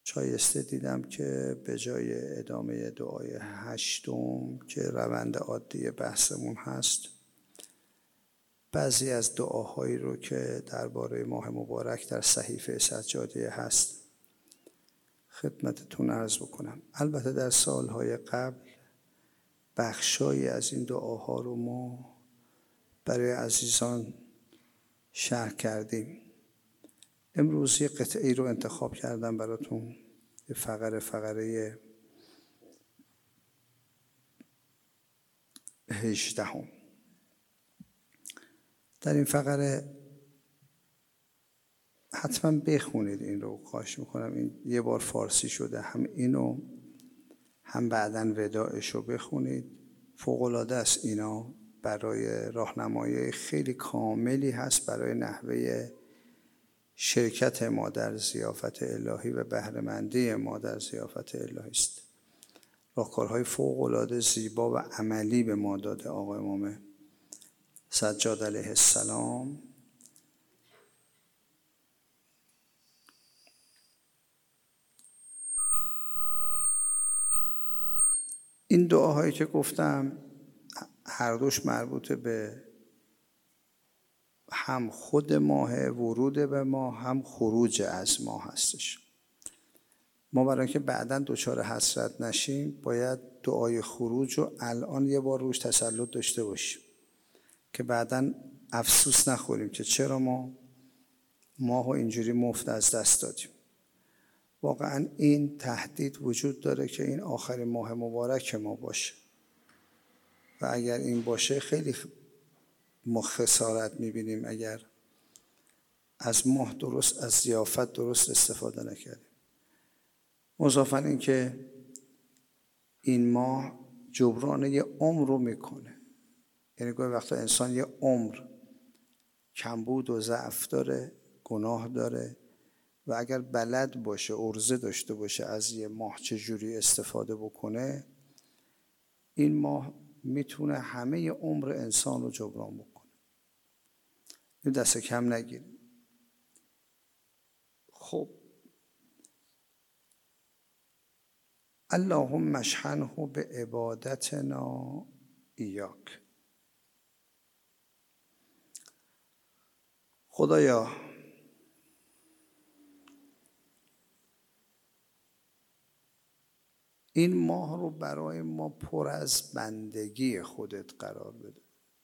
شایسته دیدم که به جای ادامه دعای 8 که روند عادی بحثمون هست، بعضی از دعاهایی رو که درباره ماه مبارک در صحیفه سجاده هست خدمتتون عرض بکنم. البته در سالهای قبل بخشایی از این دعاها رو ما برای عزیزان شرح کردیم. امروز یه قطعی رو انتخاب کردم براتون، یه فقره 18. در این فقره حتما بخونید این رو، خواهش میکنم. این یه بار فارسی شده، هم اینو هم بعداً وداعش رو بخونید. فوق‌العاده است. اینا برای راهنمایی خیلی کاملی هست برای نحوه شرکت ما در ضیافت الهی و بهره‌مندی ما در ضیافت الهی است. راهکارهای فوق‌العاده زیبا و عملی به ما داده آقا امام سجاد علیه السلام. این دعاهایی که گفتم هر دوش مربوط به هم خود ماه، ورود به ماه، هم خروج از ماه هستش. ما برای اینکه بعداً دچار حسرت نشیم باید دعای خروج رو الان یه بار روش تسلط داشته باشیم که بعداً افسوس نخوریم که چرا ما ماهو اینجوری مفت از دست دادیم. واقعاً این تهدید وجود داره که این آخرین ماه مبارک ما باشه و اگر این باشه خیلی ما خسارت می‌بینیم اگر از ماه درست، از ضیافت درست استفاده نکردیم. مضافاً این که این ماه جبران یه عمر رو میکنه. یعنی گاهی وقتا انسان یه عمر کمبود و ضعف داره، گناه داره و اگر بلد باشه، عرضه داشته باشه از یه ماه چجوری استفاده بکنه، این ماه میتونه همه عمر انسان رو جبران بکنه. این دست کم نگیریم. خب اللهم اشحنه به عبادتنا ایاک. خدایا این ماه رو برای ما پر از بندگی خودت قرار بده.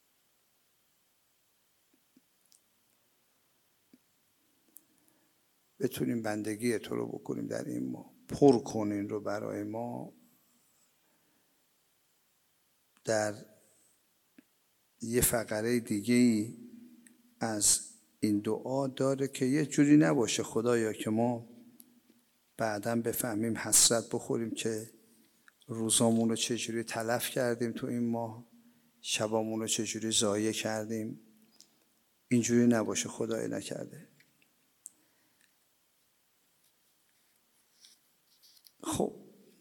بتونیم بندگی تو رو بکنیم در این ماه. پر کن این رو برای ما. در یه فقره دیگه‌ای از این دعا داره که یه جوری نباشه خدایا که ما بعداً بفهمیم حسرت بخوریم که روزامون رو چجوری تلف کردیم تو این ماه، شبامون رو چجوری ضایع کردیم. اینجوری نباشه خدای نکرده. خب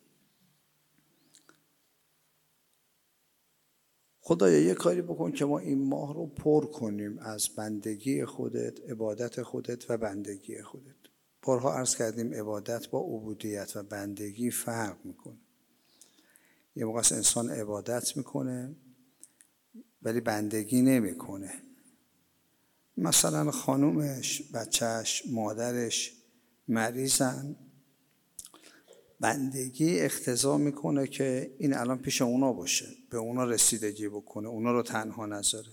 خدایا یه کاری بکن که ما این ماه رو پر کنیم از بندگی خودت، عبادت خودت و بندگی خودت. بارها عرض کردیم عبادت با عبودیت و بندگی فرق میکنه. یه موقع انسان عبادت میکنه ولی بندگی نمیکنه. مثلا خانومش، بچهش، مادرش مریضن، بندگی اقتضا میکنه که این الان پیش اونا باشه، به اونا رسیدگی بکنه، اونا رو تنها نذاره.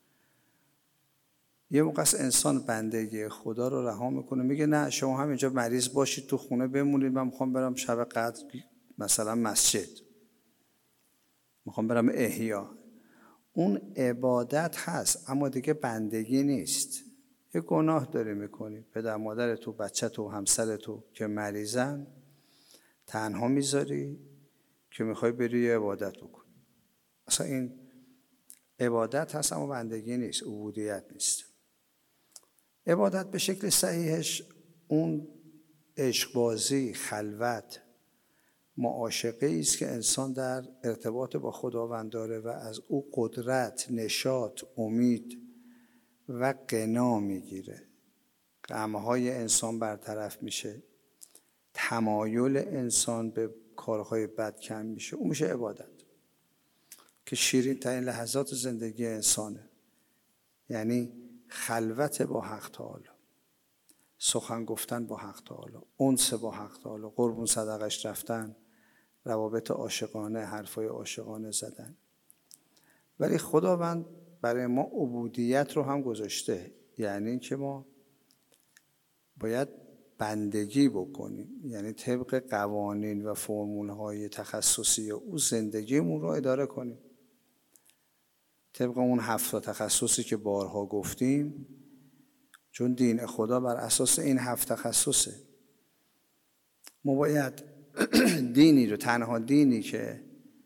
یه موقع انسان بندگی خدا رو رها میکنه، میگه نه شما همینجا مریض باشید تو خونه بمونید، من میخوام برم شب قدر مثلا مسجد، میخوام برم احیا. اون عبادت هست اما دیگه بندگی نیست. یه گناه داری میکنی، پدر مادر تو، بچه تو، همسر تو که مریضن تنها میذاری که میخوای بری عبادت بکنی. اصلا این عبادت هست اما بندگی نیست، عبودیت نیست. عبادت به شکل صحیحش اون عشقبازی، خلوت، معاشقه است که انسان در ارتباط با خداوند داره و از او قدرت، نشاط، امید و غنا میگیره. غمهای انسان برطرف میشه. تمایل انسان به کارهای بد کم میشه، اون میشه عبادت که شیرین ترین لحظات زندگی انسانه. یعنی خلوت با حق تعالی، سخن گفتن با حق تعالی، انس با حق تعالی، قربون صدقش رفتن، روابط عاشقانه، حرفای عاشقانه زدن. ولی خداوند برای ما عبودیت رو هم گذاشته، یعنی اینکه ما باید بندگی بکنیم، یعنی طبق قوانین و فرمول‌های تخصصی او زندگیمون رو اداره کنیم، طبق اون 7 تخصصی که بارها گفتیم، چون دین خدا بر اساس این 7 تخصصه. ما باید دینی رو، تنها دینی که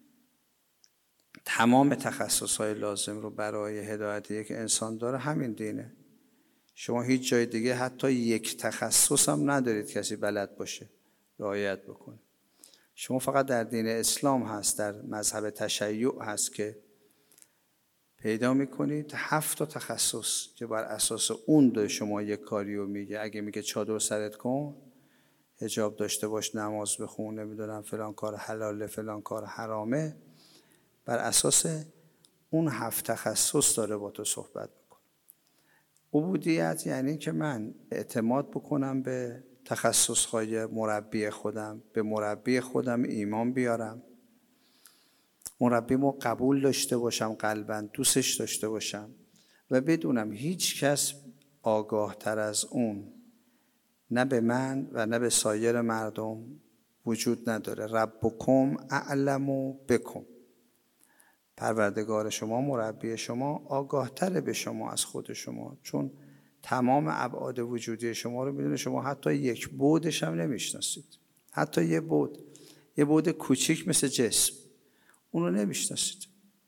تمام تخصصهای لازم رو برای هدایت یک انسان داره همین دینه. شما هیچ جای دیگه حتی یک تخصص هم ندارید کسی بلد باشه رعایت بکنه. شما فقط در دین اسلام هست، در مذهب تشیع هست که پیدا میکنید 7 تخصص که بر اساس اون دو شما یک کاری رو میگه. اگه میگه چادر سرت کن، حجاب داشته باش، نماز بخون، نمیدونم فلان کار حلاله، فلان کار حرامه، بر اساس اون 7 تخصص داره با تو صحبت میکنه. عبودیت یعنی که من اعتماد بکنم به تخصصهای مربی خودم، به مربی خودم ایمان بیارم، مربیمو قبول داشته باشم، قلباً دوستش داشته باشم و بدونم هیچ کس آگاه تر از اون نه به من و نه به سایر مردم وجود نداره. ربکم اعلم بکم، پروردگار شما، مربی شما آگاه تر به شما از خود شما، چون تمام ابعاد وجودی شما رو میدونه. شما حتی یک بعدش هم نمیشناسید، حتی یه بعد کوچیک مثل جسم اون رو نمیشناسید.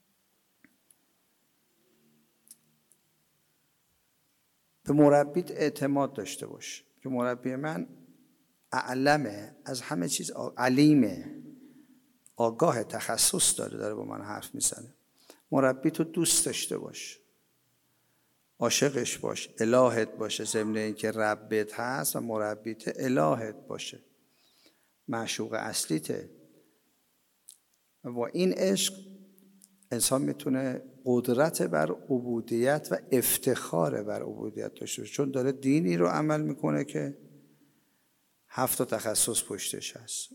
به مربیت اعتماد داشته باش که مربی من اعلمه، از همه چیز علیمه، آگاه، تخصص داره با من حرف میزنه. مربی تو دوست داشته باش، عاشقش باش، الهت باشه، ضمن اینکه ربت هست و مربیت الهت باشه، معشوق اصلیته. و با این عشق انسان میتونه قدرت بر عبودیت و افتخار بر عبودیت داشته باشه، چون داره دینی رو عمل میکنه که 7 تخصص پشتش هست،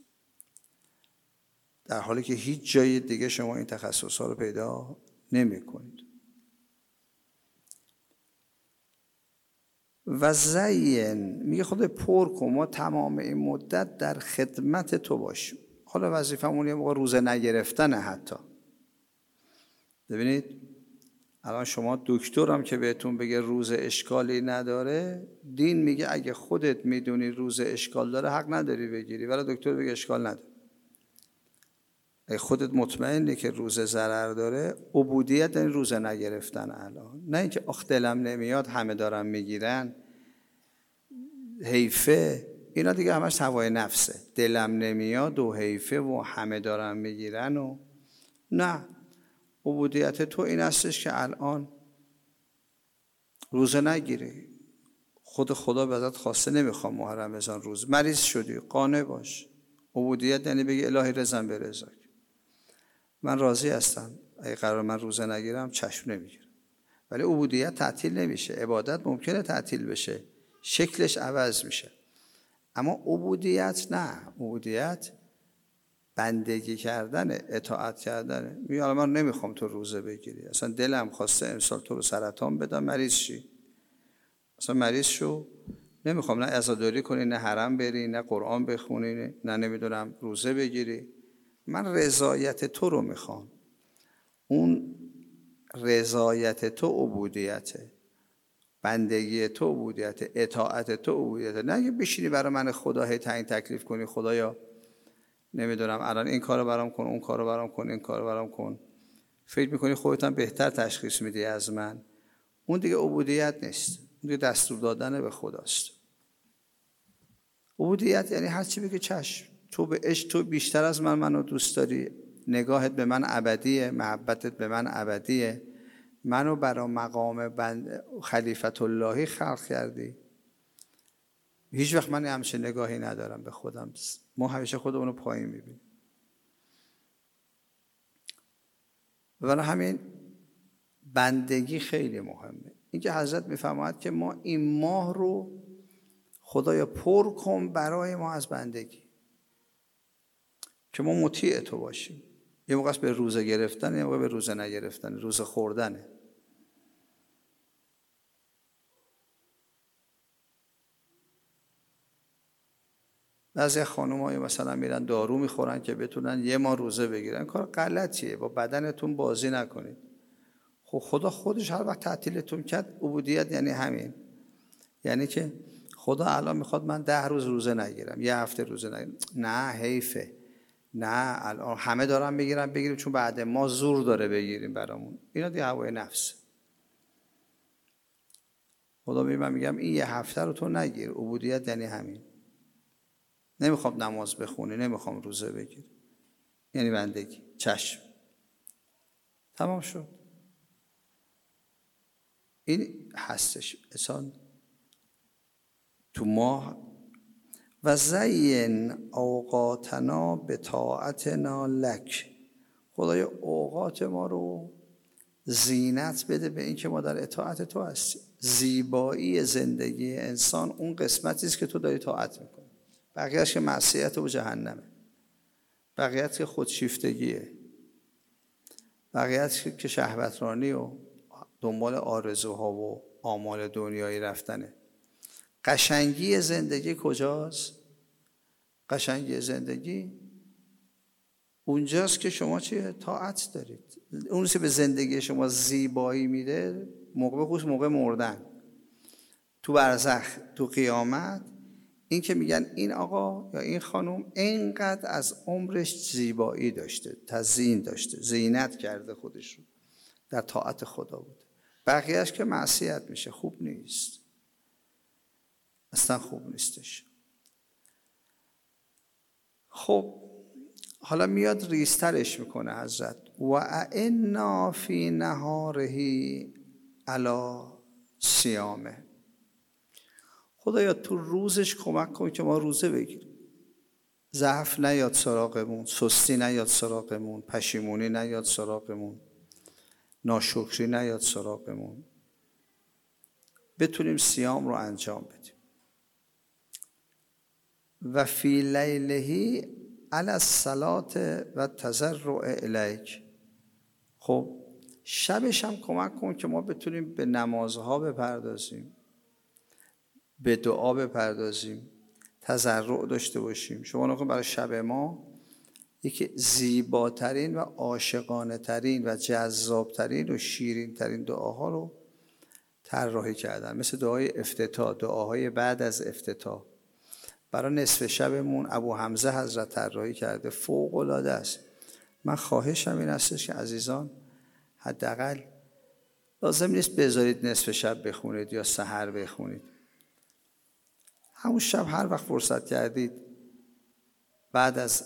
در حالی که هیچ جای دیگه شما این تخصص ها رو پیدا نمی کنید. و زین میگه خود پر کن، ما تمام این مدت در خدمت تو باشیم. حالا وظیفمون یه موقع روزه نگرفتن. حتی ببینید الان شما دکترم که بهتون بگه روزه اشکالی نداره، دین میگه اگه خودت میدونی روزه اشکال داره حق نداری بگیری، ولی دکتر بگه اشکال نداره. اگه خودت مطمئنی که روزه ضرر داره، عبودیت این روزه نگرفتن الان، نه اینکه آخ دلم نمیاد همه دارن میگیرن حیفه، اینا دیگه همش هوای نفسه. دلم نمیاد و حیفه و همه دارن میگیرن و نه. عبودیت تو این هستش که الان روزه نگیری. خدا به ازت خواسته نمیخوام محرم بزن روز، مریض شدی قانع باش. عبودیت یعنی بگی الهی رضا به رضاک، من راضی هستم، اگه قرار من روزه نگیرم چشم نمیگیرم. ولی عبودیت تعطیل نمیشه. عبادت ممکنه تعطیل بشه، شکلش عوض میشه، اما عبودیت نه. عبودیت بندگی کردن، اطاعت کردن. میگه حالا من نمیخوام تو روزه بگیری، اصلا دلم خواسته امسال تو رو سرطان بدم مریض شی، اصلا مریض شو، نمیخوام نه عزاداری کنی، نه حرم بری، نه قرآن بخونی، نه نمیدونم روزه بگیری، من رضایت تو رو میخوام. اون رضایت تو عبودیته، بندگی تو عبودیت، اطاعت تو عبودیت. نه اگه بشینی برای من خدا هی تعیین تکلیف کنی، خدایا نمیدونم الان این کارو برام کن، اون کارو برام کن، این کارو برام کن، فکر میکنی خودت هم بهتر تشخیص میدی از من، اون دیگه عبودیت نیست، اون دیگه دستور دادن به خداست. عبودیت یعنی هر چی بگه چشم، تو به عشق، تو بیشتر از منو دوست داری، نگاهت به من ابدیه، محبتت به من ابدیه، منو برای مقام خلیفت اللهی خلق کردی، هیچ وقت من همچین نگاهی ندارم به خودم. ما همیشه خودمون رو پایین میبینیم. برای همین بندگی خیلی مهمه. اینکه حضرت میفرماید که ما این ماه رو خدایا پر کن برای ما از بندگی، که ما مطیع تو باشیم. یه موقع به روزه گرفتن، یه موقع به روزه نگرفتن، روزه خوردنه. بعضی خانم‌های مثلا میرن دارو میخورن که بتونن یه ماه روزه بگیرن. کار غلطیه. با بدنتون بازی نکنید. خب خدا خودش هر وقت تعطیلتون کرد، عبودیت یعنی همین. یعنی که خدا الان میخواد من 10 روز روزه نگیرم، یه هفته روزه نگیرم. نه، حیفه. نه، الان همه دارن بگیریم چون بعد ما زور داره بگیریم برامون. اینا دیگه هوای نفس. خدا من میگم این یه هفته رو تو نگیر. عبودیت یعنی همین. نمیخوام نماز بخونی، نمیخوام روزه بگیری، یعنی بندگی. چشم، تمام شد. این هستش انسان تو ماه. و زین اوقاتنا به طاعتنا لک. خدای اوقات ما رو زینت بده به این که ما در اطاعت تو هستیم. زیبایی زندگی انسان اون قسمتی است که تو داری طاعت میکنی. بقیه‌اش که معصیت و جهنمه. بقیه‌اش که خودشیفتگیه. بقیه‌اش که شهوترانی و دنبال آرزوها و آمال دنیایی رفتنه. قشنگی زندگی کجاست؟ قشنگی زندگی اونجاست که شما چیه؟ طاعت دارید. اون که به زندگی شما زیبایی میده، موقع مردن، تو برزخ، تو قیامت. این که میگن این آقا یا این خانم اینقدر از عمرش زیبایی داشته، تزیین داشته، زینت کرده خودش رو، در طاعت خدا بود. بقیهش که معصیت میشه، خوب نیست، اصلا خوب نیستش. خب حالا میاد ریسترش میکنه حضرت. و اعنا فی نهارهی علی صیامه. خدایا تو روزش کمک کن که ما روزه بگیریم. ضعف نیاد سراغمون، سستی نیاد سراغمون، پشیمونی نیاد سراغمون، ناشکری نیاد سراغمون. بتونیم صیام رو انجام بدیم. و فی لیلهی علی الصلاة و تضرع الیک. خب شبش هم کمک کن که ما بتونیم به نمازها بپردازیم، به دعا بپردازیم، تضرع داشته باشیم. شما نکن برای شب ما یکی زیباترین و عاشقانه ترین و جذابترین و شیرین ترین دعاها رو طراحی کردن، مثل دعای افتتاح، دعاهای بعد از افتتاح. برای نصف شبمون ابو حمزه حضرت طراحی کرده، فوق العاده است. من خواهشم این هستش که عزیزان حداقل لازم نیست بذارید نصف شب بخونید یا سحر بخونید. همون شب هر وقت فرصت کردید بعد از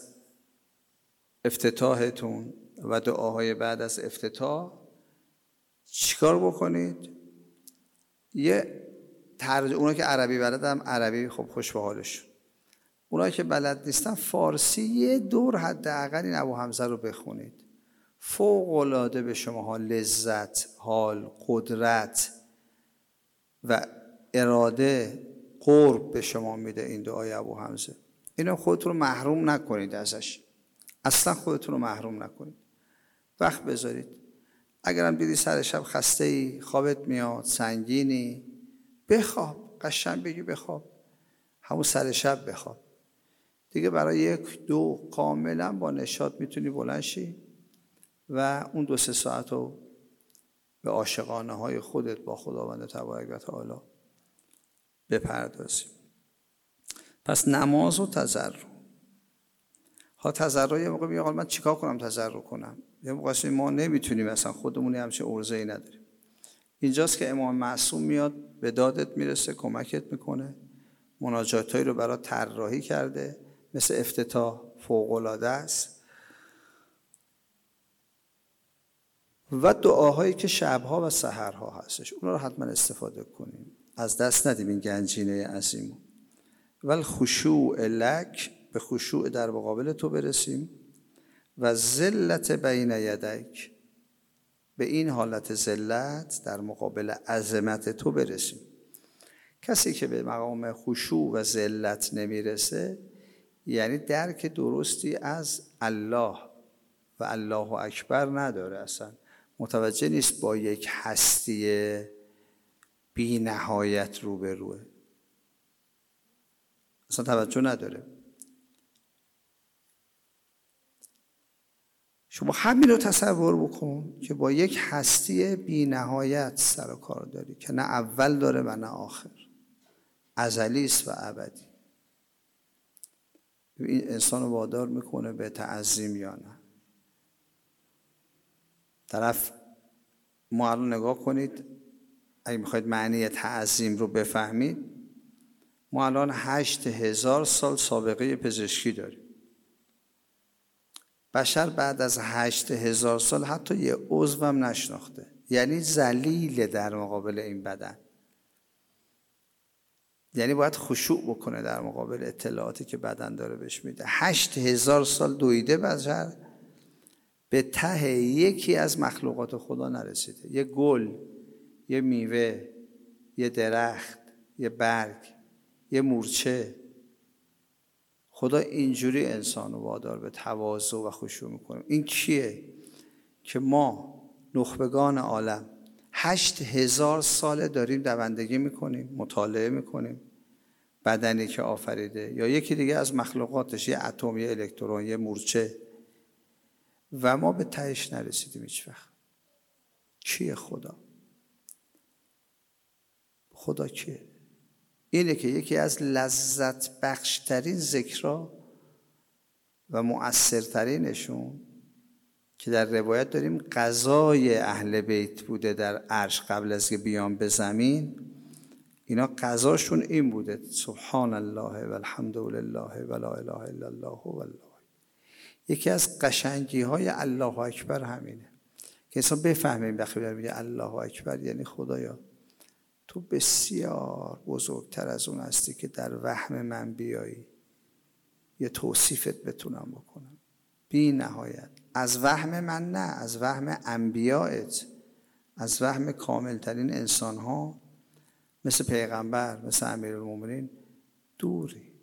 افتتاحتون و دعاهای بعد از افتتاح چیکار بکنید؟ یه اونا که عربی بلدن عربی، خب خوش به حالشون. اونایی که بلد نیستن فارسی یه دور حداقل این ابو حمزه رو بخونید. فوق العاده به شماها لذت، حال، قدرت و اراده، قرب به شما میده این دعای ابو حمزه. اینو خودتون رو محروم نکنید ازش. اصلا خودتون رو محروم نکنید. وقت بذارید. اگرم دیدی سر شب خسته ای، خوابت میاد، سنگینی، بخواب. قشنگ بگی بخواب. همون سر شب بخواب. دیگه برای 1 2 کاملا با نشاط میتونی بلند شی و اون 2 3 ساعت رو به عاشقانه های خودت با خداوند تبارک و تعالی بپردازی. پس نماز و تضرع. ها تضرع یه موقع میگه من چیکار کنم تضرع کنم؟ یه موقع ما نمیتونیم، اصلا خودمون همچین عرضه‌ای نداریم. اینجاست که امام معصوم میاد به دادت میرسه، کمکت میکنه. مناجاتایی رو برات طراحی کرده، مثل افتتاح فوق‌العاده است. و دعاهایی که شبها و سحرها هستش، اونا رو حتما استفاده کنیم. از دست ندیم این گنجینه عظیمو. والخشوع لک، به خشوع در مقابل تو برسیم، و ذلت بین یدیک، به این حالت ذلت در مقابل عظمت تو برسیم. کسی که به مقام خشوع و ذلت نمیرسه یعنی درک درستی از الله و الله اکبر نداره، اصلا متوجه نیست با یک هستی بی نهایت روبروه، اصلا توجه نداره. شما همین رو تصور بکن که با یک هستی بی نهایت سر و کار داری که نه اول داره و نه آخر، ازلی است و ابدی. این انسان رو وادار میکنه به تعظیم یا نه؟ طرف ما الان نگاه کنید، اگه میخواید معنی تعظیم رو بفهمید، ما الان 8000 سال سابقه پزشکی داریم. بشر بعد از 8000 سال حتی یه عضو هم نشناخته، یعنی ذلیل در مقابل این بدن. یعنی باید خشوع بکنه در مقابل اطلاعاتی که بدن داره بهش میده. 8000 سال دویده بشر، به ته یکی از مخلوقات خدا نرسیده. یه گل، یه میوه، یه درخت، یه برگ، یه مورچه. خدا اینجوری انسانو وادار به تواضع و خشوع میکنه. این کیه؟ که ما نخبگان عالم 8000 سال داریم دوندگی میکنیم، مطالعه میکنیم بدنی که آفریده یا یکی دیگه از مخلوقاتش، یه اتم، یه الکترون، یه مورچه، و ما به تهش نرسیدیم هیچ وقت. کیه خدا؟ خدا کیه؟ اینه که یکی از لذت بخشترین ذکرها و مؤثرترینشون که در روایت داریم غذای اهل بیت بوده در عرش قبل از که بیان به زمین، اینا غذاشون این بوده: سبحان الله و الحمد لله و لا اله الا الله والله. یکی از قشنگی های الله اکبر همینه که انسان بفهمیم وقتی میگه الله اکبر یعنی خدایا تو بسیار بزرگتر از اون هستی که در وهم من بیایی یه توصیفت بتونم بکنم، بی نهایت. از وهم من نه، از وهم انبیائت، از وهم کاملترین انسان ها مثل پیغمبر، مثل امیرالمومنین دوری.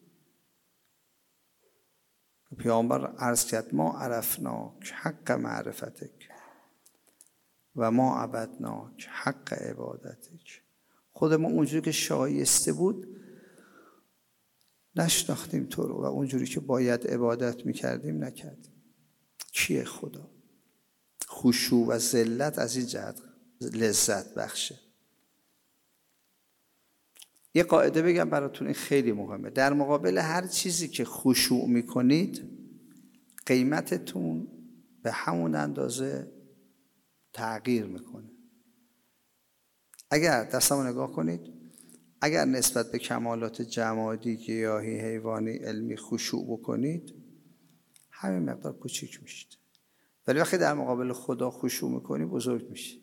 پیامبر عرض کرد ما عرفناک حق معرفتک و ما عبدناک حق عبادتک. خود ما اونجوری که شایسته بود نشناختیم تو رو و اونجوری که باید عبادت میکردیم نکردیم. کیه خدا؟ خشوع و ذلت از این جهت لذت بخشه. یه قاعده بگم براتون، این خیلی مهمه. در مقابل هر چیزی که خشوع میکنید قیمتتون به همون اندازه تغییر میکنه. اگر دستمو نگاه کنید، اگر نسبت به کمالات جمادی، گیاهی، حیوانی، علمی خشوع بکنید همین مقدار کوچیک میشید، ولی وقتی در مقابل خدا خشوع میکنی بزرگ میشید.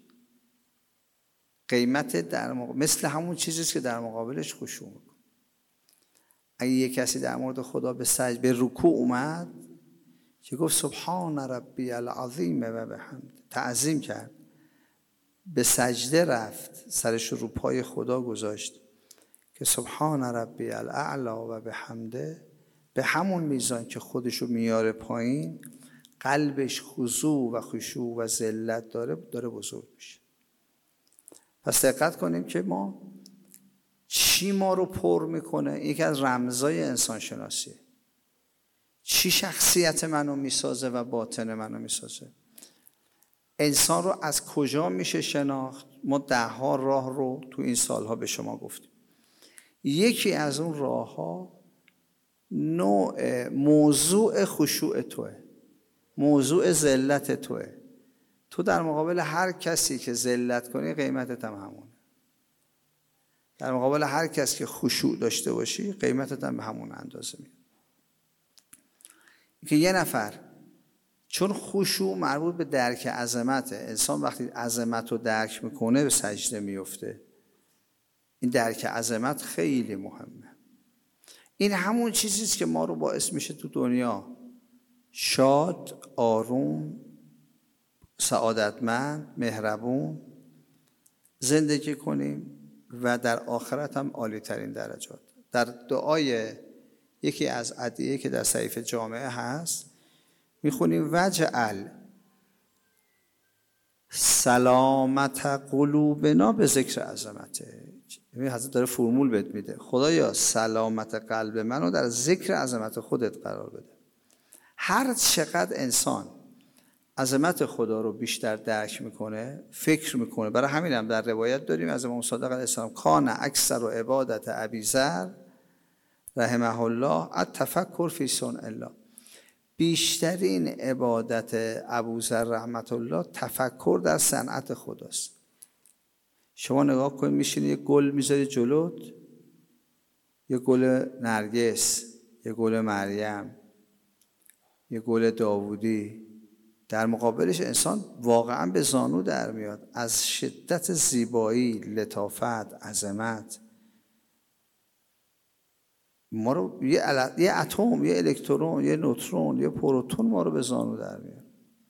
قیمت در مثل همون چیزیست که در مقابلش خشوع میکنی. اگه یک کسی در مورد خدا به رکوع اومد که گفت سبحان ربی العظیم و بحمد، تعظیم کرد، به سجده رفت، سرش رو پای خدا گذاشت که سبحان ربی الاعلی و بحمده، به همون میزان که خودشو میاره پایین قلبش خضوع و خشوع و ذلت داره بزرگ میشه. پس دقت کنیم که ما چی ما رو پر میکنه. یکی از رمزای انسان شناسیه. چی شخصیت منو میسازه و باطن منو میسازه. انسان رو از کجا میشه شناخت؟ ما 10 راه رو تو این سالها به شما گفتیم. یکی از اون راه ها موضوع خشوع توه، موضوع ذلت توه. تو در مقابل هر کسی که ذلت کنی قیمتت هم همونه. در مقابل هر کسی که خشوع داشته باشی قیمتت هم به همون اندازه میاد. که یه نفر، چون خشوع مربوط به درک عظمته، انسان وقتی عظمت رو درک میکنه به سجده میفته. این درک عظمت خیلی مهمه. این همون چیزیست که ما رو باعث میشه تو دنیا شاد، آروم، سعادتمند، مهربون زندگی کنیم و در آخرت هم عالی ترین درجات. در دعای یکی از ادعیه که در صحیفه جامعه هست میخونیم وجعل سلامت قلوبنا به ذکر عظمته. یعنی حضرت داره فرمول بهت میده، خدایا سلامت قلب منو در ذکر عظمت خودت قرار بده. هر چقدر انسان عظمت خدا رو بیشتر درک میکنه، فکر میکنه، برای همین هم در روایت داریم از امام صادق علیه السلام کان اکثر و عبادت ابی ذر رحمه الله التفکر فی صنع الله، بیشترین عبادت ابوذر رحمت الله تفکر در صنعت خداست. شما نگاه کنید، میشینی یه گل میذاری جلوت، یه گل نرگس، یه گل مریم، یه گل داوودی، در مقابلش انسان واقعا به زانو در میاد از شدت زیبایی، لطافت، عظمت. ما رو یه اتم، یه الکترون، یه نوترون، یه پروتون ما رو به زانو در میاد.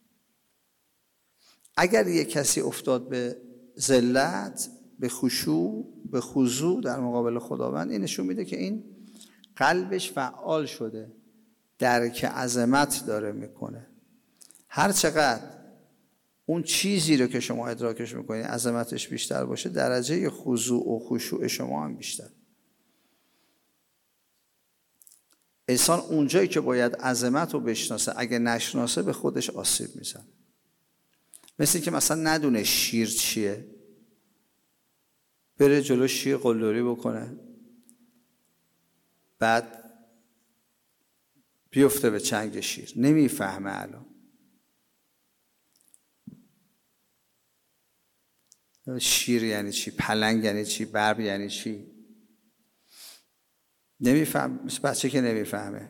اگر یه کسی افتاد به ذلت، به خشوع، به خضوع در مقابل خداوند، این نشون میده که این قلبش فعال شده، درک عظمت داره میکنه. هر چقدر اون چیزی رو که شما ادراکش میکنید عظمتش بیشتر باشه، درجه خضوع و خشوع شما هم بیشتر. انسان اونجایی که باید عظمت رو بشناسه، اگه نشناسه به خودش آسیب میزنه. مثل که مثلا ندونه شیر چیه، بره جلو شیر قلدری بکنه، بعد بیفته به چنگ شیر، نمیفهمه. الان شیر یعنی چی، پلنگ یعنی چی، برب یعنی چی، نمیفهم. مثل بچه که نمیفهمه.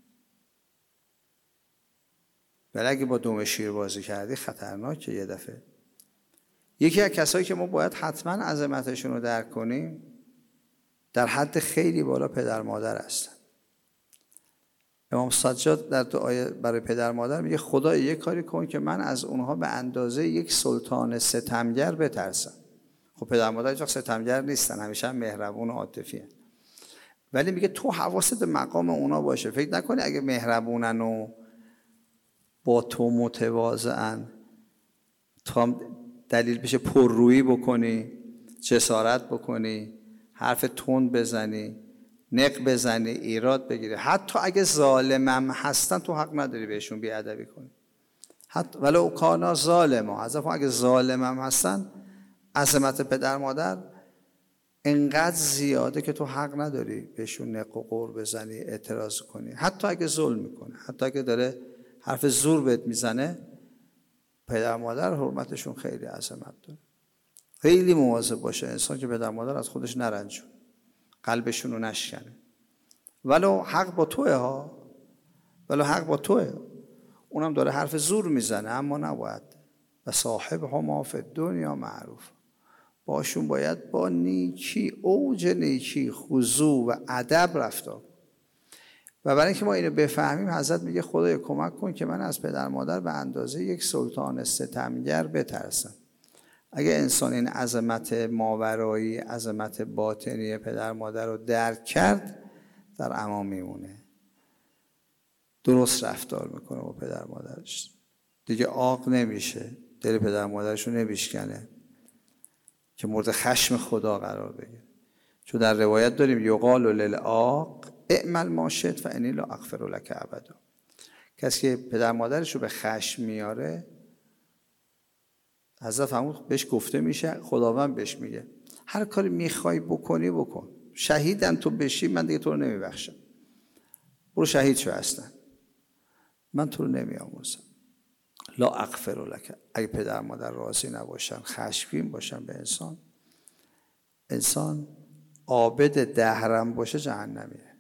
ولی اگه با دم شیر بازی کردی خطرناکه. یه دفعه یکی از کسایی که ما باید حتما عظمتشون رو درک کنیم در حد خیلی بالا پدر مادر هستن. امام سجاد در دعای برای پدر مادر میگه خدای یک کاری کن که من از اونها به اندازه یک سلطان ستمگر بترسم. خب پدر مادر هیچ وقت ستمگر نیستن، همیشه هم مهربون و عاطفی هستن. ولی میگه تو حواست به مقام اونا باشه. فکر نکنی اگه مهربونن و با تو متواضعن تا دلیل بشه پررویی بکنی، جسارت بکنی، حرف تند بزنی، نق بزنی، ایراد بگیری. حتی اگه ظالمم هستن تو حق نداری بهشون بیادبی کنی. حتی ولو کانا ظالما، حذف اگه ظالمم هستن، عظمت پدر مادر انقدر زیاده که تو حق نداری بهشون نق و قور بزنی، اعتراض کنی. حتی اگه ظلم میکنه، حتی اگه داره حرف زور بهت میزنه، پدر مادر حرمتشون خیلی عظمت داره. خیلی مواظب باشه انسان که پدر مادر از خودش نرنجون، قلبشون رو نشکنه. ولو حق با توه ها، ولو حق با توه، اونم داره حرف زور میزنه، اما نباید. و صاحب هما فی الدنیا معروف، باشون باید با نیکی، اوج نیکی، خضوع و ادب رفتار. و برای اینکه ما اینو بفهمیم حضرت میگه خدای کمک کن که من از پدر مادر به اندازه یک سلطان ستمگر بترسم. اگه انسان این عظمت ماورایی، عظمت باطنی پدر مادر رو درک کرد، در امان میمونه، درست رفتار میکنه با پدر مادرش، دیگه عاق نمیشه، دل پدر مادرش رو نمیشکنه که مورد خشم خدا قرار بگیره. چون در روایت داریم یقال للعاق اعمل ما شئت فانی لا اغفر لک ابدا. کسی که پدر مادرش رو به خشم میاره، حضرت فرمود بهش گفته میشه، خداوند بهش میگه هر کاری میخوای بکنی بکن، شهیدم تو بشی من دیگه تو رو نمیبخشم، برو شهید شو، اصلا من تو رو نمیآمرزم. لا اغفر لک. اگه پدر مادر راضی نباشن، خشمگین باشن به انسان عابد دهرم باشه جهنمیه.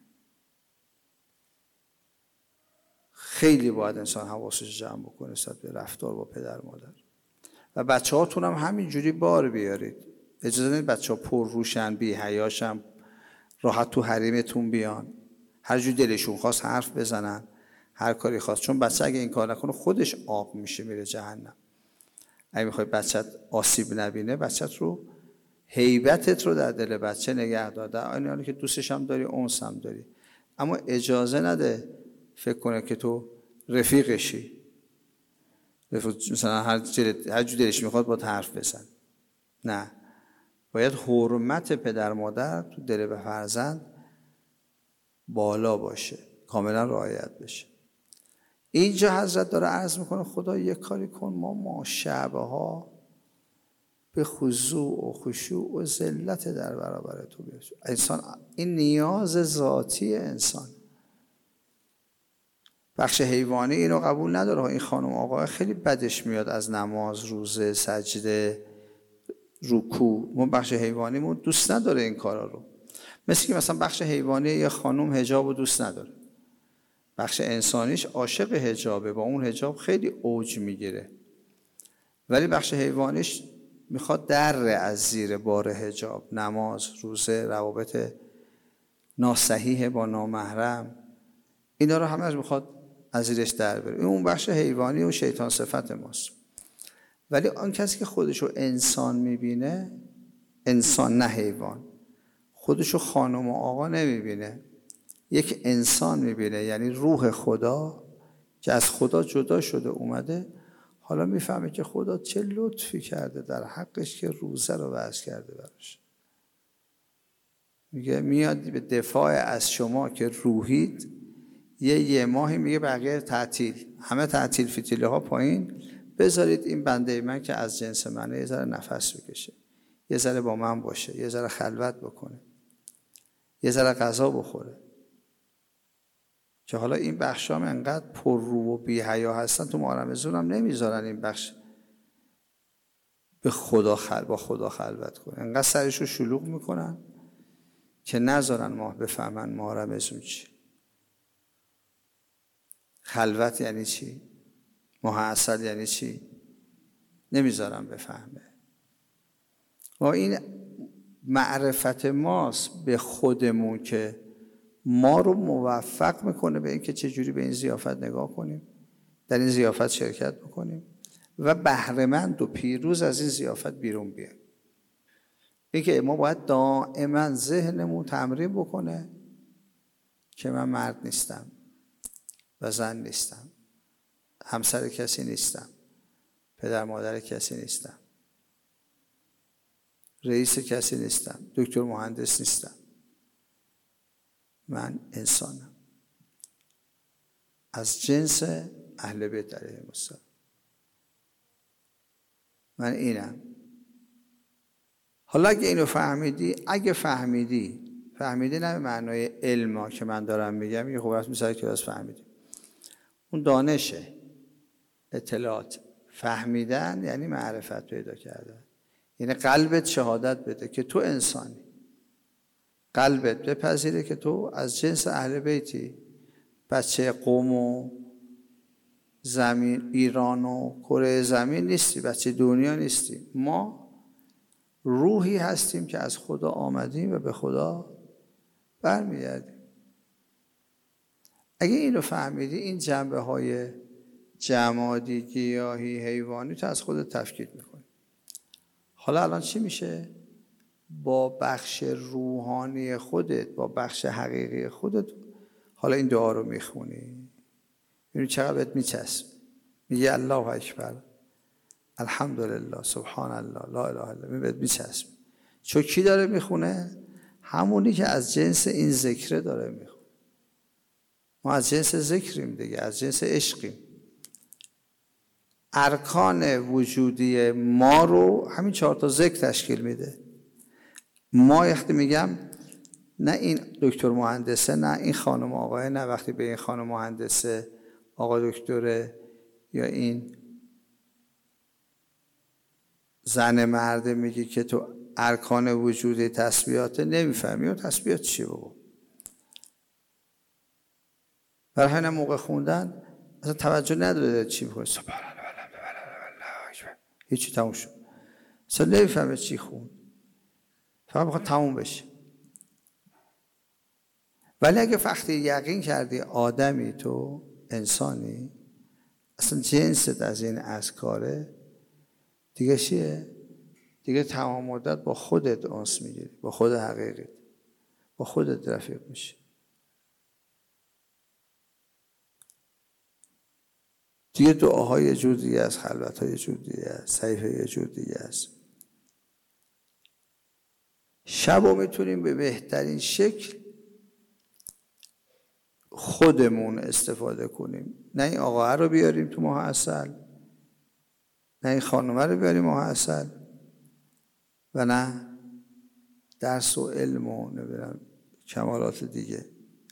خیلی باید انسان حواسش جمع بکنه نسبت به رفتار با پدر مادر. و بچه هاتون هم همینجوری بار بیارید. اجازه ندید بچه ها پر روشن، بی حیاشن، راحت تو حریمتون بیان. هر جور دلشون خواست حرف بزنن، هر کاری خواست. چون بچه اگه این کار نکنه خودش آب میشه، میره جهنم. اگه میخوای بچت آسیب نبینه، بچت رو، هیبتت رو در دل بچه نگه دار، در این حالی که دوستش هم داری، انس هم داری، اما اجازه نده فکر کنه که تو رفیقشی، مثلا هر جور دلش میخواد با حرف بزن. نه، باید حرمت پدر مادر تو دل به فرزند بالا باشه، کاملا رعایت بشه. اینجا حضرت داره عرض میکنه خدا یک کاری کن ما شعبه ها به خضوع و خشوع و ذلت در برابر تو بیاریم. انسان این نیاز ذاتی انسان. بخش حیوانی اینو قبول نداره. این خانم آقا خیلی بدش میاد از نماز، روزه، سجده، رکوع. ما بخش حیوانیمون دوست نداره این کارا رو. مثل که مثلا بخش حیوانی یه خانم حجاب رو دوست نداره، بخش انسانیش عاشق حجابه، با اون حجاب خیلی اوج میگیره، ولی بخش حیوانیش میخواد دره از زیر بار حجاب، نماز، روزه، روابط ناصحیح با نامحرم، اینا رو همه میخواد از زیرش در بره. اون بخش حیوانی و شیطان صفت ماست. ولی آن کسی که خودشو انسان میبینه، انسان نه حیوان، خودشو خانم و آقا نمیبینه، یک انسان میبینه، یعنی روح خدا که از خدا جدا شده اومده، حالا میفهمه که خدا چه لطفی کرده در حقش که روزه رو وضع کرده براش. میگه میاد به دفاع از شما که روحید، یه ماهی میگه بقیه تعطیل، همه تعطیل، فتیله ها پایین، بذارید این بنده من که از جنس منه یه ذره نفس بکشه، یه ذره با من باشه، یه ذره خلوت بکنه، یه ذره غذا بخوره. که حالا این بخش هم انقدر پر رو و بی حیا هستن، تو محرم زون هم نمیذارن این بخش به خدا با خدا خلوت کنه، انقدر سرشو شلوغ میکنن که نذارن ما بفهمن محرم زون چی، خلوت یعنی چی، ماه عسل یعنی چی، نمیذارن بفهمه. و این معرفت ماست به خودمون که ما رو موفق میکنه به اینکه چجوری به این ضیافت نگاه کنیم، در این ضیافت شرکت بکنیم و بهره‌مند و پیروز از این ضیافت بیرون بیایم. اینکه ما باید دائما ذهنمون تمرین بکنه که من مرد نیستم و زن نیستم، همسر کسی نیستم، پدر مادر کسی نیستم، رئیس کسی نیستم، دکتر مهندس نیستم، من انسانم از جنس اهل بیت علیهم السلام، من اینم. حالا اگه اینو فهمیدی نه به معنای علم که من دارم میگم، یه خوبت میسازه که از فهمیدی، اون دانشه، اطلاعات، فهمیدن یعنی معرفت پیدا کردن، یعنی قلبت شهادت بده که تو انسانی، قلبت بپذیره که تو از جنس اهل بیتی، بچه قوم و زمین، ایران و کره زمین نیستی، بچه دنیا نیستی، ما روحی هستیم که از خدا آمدیم و به خدا برمیگردیم. اگه اینو فهمیدی، این جنبه های جمادی، گیاهی، حیوانی تو از خودت تفکیک میکنی. حالا الان چی میشه؟ با بخش روحانی خودت، با بخش حقیقی خودت، حالا این دعا رو میخونی، ببین چقدر بهت میچسب. میگه الله اکبر، الحمدلله، سبحان الله، لا اله الا الله، بهت میچسب. چون کی داره میخونه؟ همونی که از جنس این ذکره داره میخونه. ما از جنس ذکریم دیگه، از جنس عشقیم. ارکان وجودی ما رو همین 4 تا ذکر تشکیل میده. ما وقتی میگم نه این دکتر مهندسه، نه این خانم آقای، نه وقتی به این خانم مهندسه، آقا دکتره، یا این زن مرده میگی که تو ارکان وجودی تسبیحات، نمیفهمی اون تسبیحات چیه بابا. برای همین موقع خوندن اصلا توجه نداره چی میخواد، سبحان الله هیچی، تموم شد، اصلا نمیفهمه چی خون، فقط میخواد تموم بشه. ولی اگه وقتی یقین کردی آدمی تو، انسانی، اصلا جنست از این اذکاره، دیگه چیه؟ دیگه تمام مدت با خودت انس میگیری، با خود حقیقت، با خودت رفیق میشی. دیگه دعاهای یه جور دیگه است، خلوت‌های یه جور دیگه است، صحیفه یه جور دیگه است. شب رو میتونیم به بهترین شکل خودمون استفاده کنیم، نه این آقاه رو بیاریم تو ماه عسل، نه این خانومه رو بیاریم ماه عسل، و نه درس و علم و نمیدونم کمالات دیگه.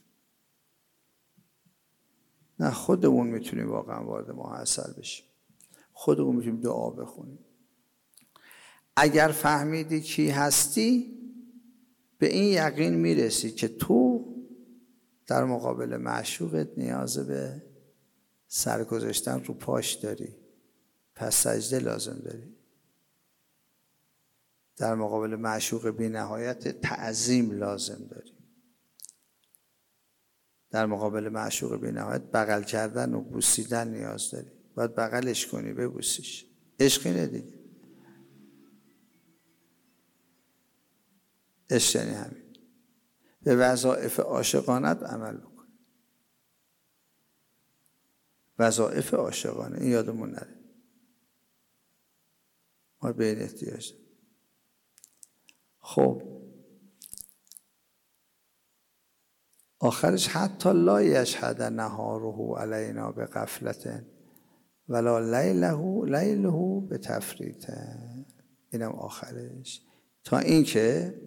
نه، خودمون میتونیم واقعا وارد ماه عسل بشیم، خودمون میتونیم دعا بخونیم. اگر فهمیدی کی هستی، به این یقین میرسی که تو در مقابل معشوقت نیاز به سرگذاشتن رو پاش داری، پس سجده لازم داری. در مقابل معشوق بی نهایت تعظیم لازم داری. در مقابل معشوق بی نهایت بغل کردن و بوسیدن نیاز داری. باید بغلش کنی، ببوسیش. عشق اینه دیگه. عشق یعنی همین. به وظایف عاشقانت عمل بکن. وظایف عاشقانه، این یادمون نره. ما به این احتیاج داریم. خب آخرش حتی لا یشهد نهاره علینا به غفلت ولا لیله به تفریط. اینم آخرش. تا این که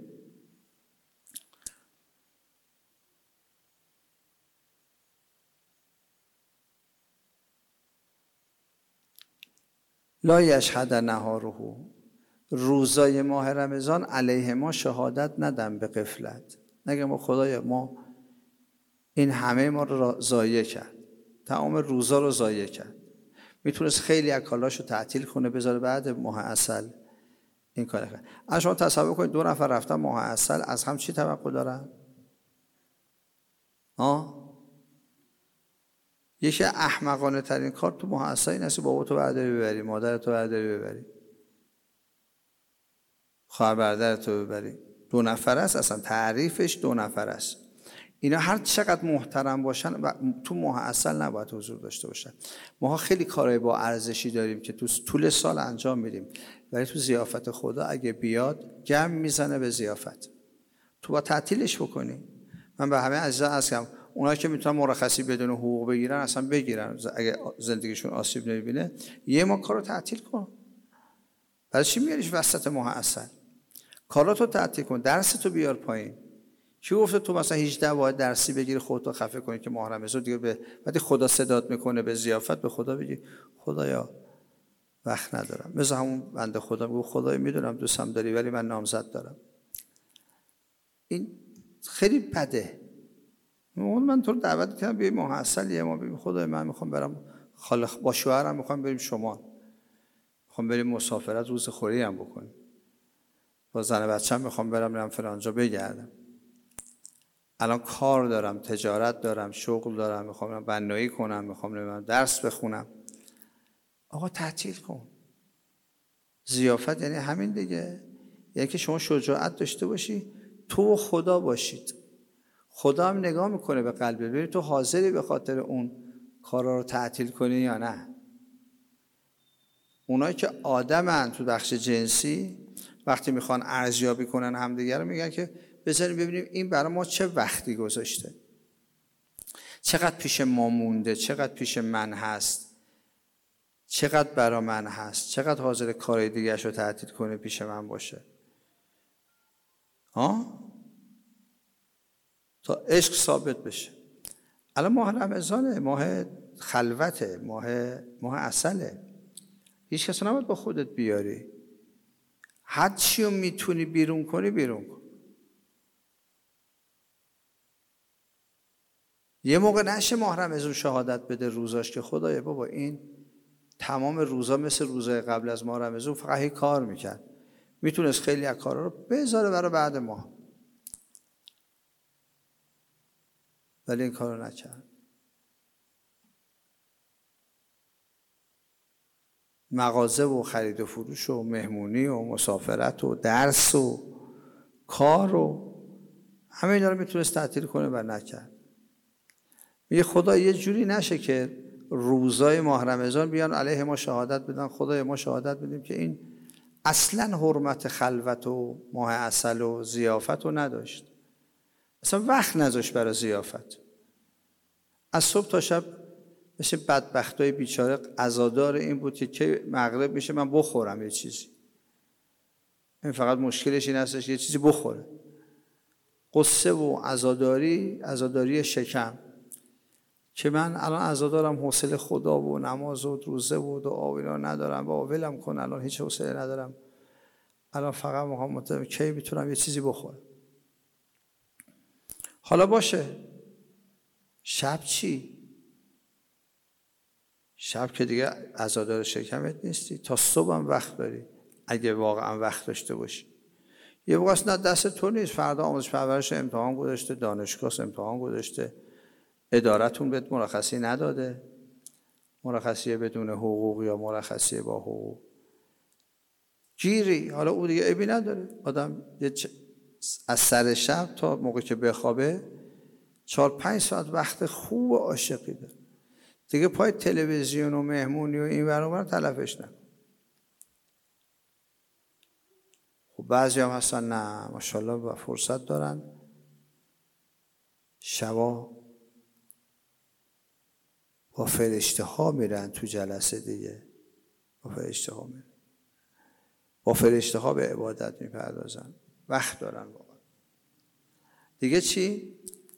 لا یشهد نهاره، روزای ماه رمضان علیه ما شهادت ندن به غفلت. نگه ما خدایا ما این همه ما رو ضایع کرد، تمام روزا رو ضایع کرد. میتونست خیلی اکالاشو تعطیل کنه بذاره بعد ماه عسل این کار کرد. اگه شما تصور کنید 2 نفر رفتن ماه عسل، از هم چی توقع دارن؟ یکی احمقانه ترین کار تو ماه عسل این است که بابا تو برداری ببری، مادر تو برداری ببری، خواهر برادر تو ببری. 2 نفر است، اصلا تعریفش 2 نفر است. اینا هر چقدر محترم باشن و تو ماه عسل نباید حضور داشته باشن. ما خیلی کارهای با ارزشی داریم که تو طول سال انجام میدیم، ولی تو ضیافت خدا اگه بیاد گم میزنه به ضیافت. تو با تعطیلش بکنی. من به همه عزیزان عرض کردم اونایی که میتونن مرخصی بدون حقوق بگیرن اصلا بگیرن، اگه زندگیشون آسیب نمیبینه یه ما کارو تعطیل کن. برای چی میاریش وسط ماه عسل؟ کاراتو تعطیل کن، درستو بیار پایین. کی گفته تو مثلا 18 باید درسی بگیری خودتو خفه کنی که ماه رمضان دیگه به وقتی خدا صدات میکنه به ضیافت به خدا بگی خدایا وقت ندارم. مثلا همون بنده خدا میگه خدایا میدونم دوستم داری ولی من نامزد دارم. این خیلی بده. من تو رو دعوت کردم بیای ماه عسل یه ما ببین خدایا من میخوام برم با شوهرم میخوام بریم شمال، میخوام بریم مسافرت روز خوری هم بکنیم، با زن بچه‌م میخوام برم فلانجا بگردم. الان کار دارم، تجارت دارم، شغل دارم، میخوام بنایی کنم، میخوام درس بخونم. آقا تعطیل کن. ضیافت یعنی همین دیگه. یعنی که شما شجاعت داشته باشی تو و خدا باشید. خدا هم نگاه میکنه به قلبت ببین تو حاضری به خاطر اون کارا رو تعطیل کنی یا نه. اونایی که آدمن تو بخش جنسی وقتی میخوان ارزیابی کنن همدیگه رو میگن که بذاریم ببینیم این برای ما چه وقتی گذاشته، چقدر پیش ما مونده، چقدر پیش من هست، چقدر برای من هست، چقدر حاضر کارهای دیگرش رو تعطیل کنه پیش من باشه. تا عشق ثابت بشه. الان ماه رمضانه، ماه خلوته، ماه عسله. هیچ کس نباید با خودت بیاری. هر چی رو میتونی بیرون کنی بیرون کن. یه موقع نشه ماه رمضان شهادت بده روزاش که خدایا بابا این تمام روزا مثل روزای قبل از ماه رمضان فقط کار میکرد، میتونست خیلی از کارا رو بذاره برای بعد ماه. ولی این کار رو نکرد. مغازه و خرید و فروش و مهمونی و مسافرت و درس و کار و همه اینا رو میتونست تعطیل کنه و نکرد. میگه خدا یه جوری نشه که روزای ماه رمضان بیان علیه ما شهادت بدن، خدای ما شهادت بدیم که این اصلا حرمت خلوت و ماه عسل و ضیافت رو نداشت، اصلا وقت نذاشت برای ضیافت. از صبح تا شب مثل بدبختای بیچاره عزادار این بود که کی مغرب میشه من بخورم یه چیزی. این فقط مشکلش این هستش یه چیزی بخوره. قصه و عزاداری شکم که من الان عزادارم، حوصله خدا و نماز و روزه و دعا و اینا ندارم، با ولم کن الان هیچ حوصله ندارم، الان فقط میخوام کی میتونم یه چیزی بخورم. حالا باشه، شب چی؟ شب که دیگه عزادار شکمت نیستی، تا صبح هم وقت داری اگه واقعا وقت داشته باشی. یه وقت نه دست تو نیست، فردا آموزش پرورش امتحان گذاشته، دانشگاه امتحان گذاشته، ادارتون بهت مرخصی نداده، مرخصی بدون حقوق یا مرخصی با حقوق، گیری. حالا او دیگه عیبی نداره، آدم از سر شب تا موقع که بخوابه 4-5 ساعت وقت خوب و عاشقی داره دیگه. پای تلویزیون و مهمونی و این ور اون ور تلفش نکن. خب بعضی هم هستن نه ماشاءالله و فرصت دارن، شبا با فرشته ها میرن تو جلسه دیگه، با فرشته ها میرن، با فرشته ها به عبادت میپردازن، وقت دارن واقعا. دیگه چی؟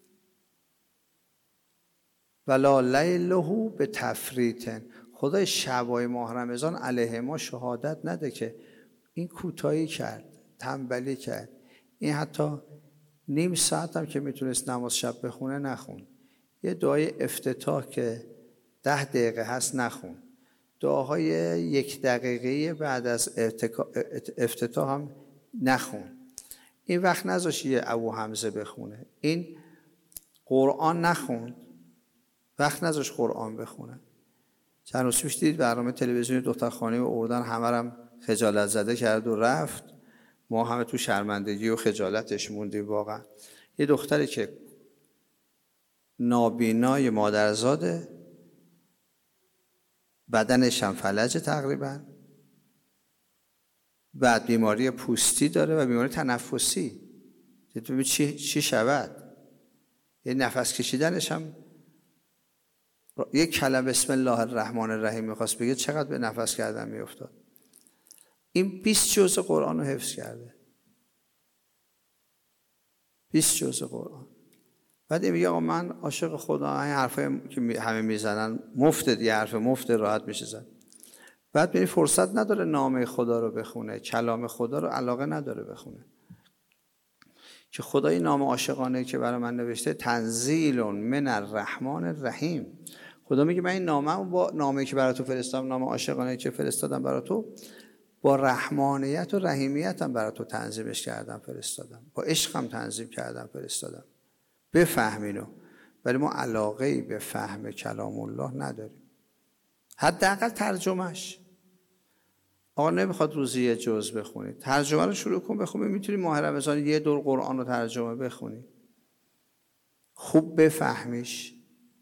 ولا لیله به تفریطن. خدای شبای ماه رمضان علیه ما شهادت نده که این کوتاهی کرد، تنبلی کرد، این حتی نیم ساعت هم که میتونست نماز شب بخونه نخون، یه دعای افتتاح که 10 دقیقه هست نخون، دعاهای 1 دقیقه بعد از افتتاح هم نخون، این وقت نذاشت یه ابو حمزه بخونه، این قرآن نخوند، وقت نذاشت قرآن بخونه. چند روز پیش دید برنامه تلویزیونی دخترخانه و اردن همه رم خجالت زده کرد و رفت، ما همه تو شرمندگی و خجالتش موندیم. واقعا یه دختری که نابینای مادرزاده، بدنش هم فلجه تقریبا، بعد بیماری پوستی داره و بیماری تنفسی، ببین چی شود. یه نفس کشیدنش هم یک کلمه بسم الله الرحمن الرحیم میخواست بگه چقدر به نفس کردن میافتاد. این 20 جزء قرآن رو حفظ کرده، 20 جزء قرآن. بعد میگه آقا من عاشق خدا، این حرفای که همه میزنن مفته دیگه، حرف مفته راحت میشه زد. بعد ببین فرصت نداره نامه خدا رو بخونه، کلام خدا رو علاقه نداره بخونه، که خدای نام عاشقانه که برای من نوشته تنزیل من الرحمن الرحیم. خدا میگه من این نامه با نامه‌ای که برای تو فرستادم، نام عاشقانه که فرستادم برای تو، با رحمانیت و رحیمیتم برای تو تنظیمش کردم فرستادم، با عشقم تنظیم کردم فرستادم، بفهم اینو. ولی ما علاقه‌ای به فهم کلام الله نداریم، حداقل ترجمهش. آقا نمیخواد روزی یه جزء بخونی، ترجمه رو شروع کن بخونی. میتونی ماه رمضان یه دور قرآن رو ترجمه بخونی، خوب بفهمیش.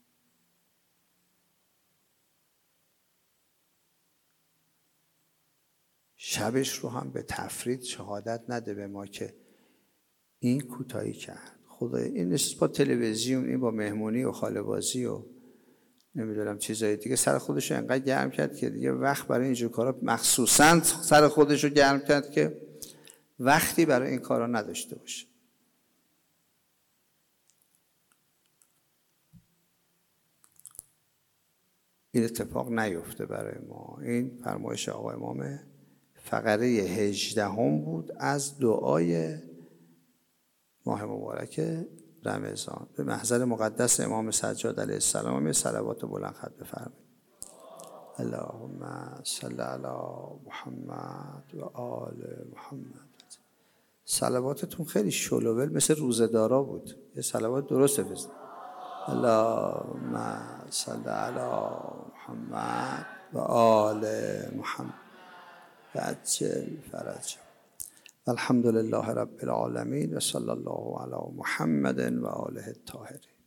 شبش رو هم به تفرید شهادت نده به ما که این کوتاهی کرد. خدای این نیست با تلویزیون، این با مهمونی و خاله‌بازی و نمیدونم چیزای دیگه سر خودش رو انقدر گرم کرد که دیگه وقت برای اینجور کارا، مخصوصا سر خودش رو گرم کرد که وقتی برای این کارا نداشته باشه. این اتفاق نیفته برای ما. این فرمایش آقای امام فقره 18 بود از دعای ماه مبارک رمضان. به محضر مقدس امام سجاد علیه السلام صلوات بلند خط بفرمایید. اللهم صل علی محمد و آل محمد. صلواتتون خیلی شلوول مثل روزه‌دارا بود، یه صلوات درست بفرستید. اللهم صل علی محمد و آل محمد وعجل فرجهم. الحمد لله رب العالمین و صلی الله علی محمد و آله الطاهرین.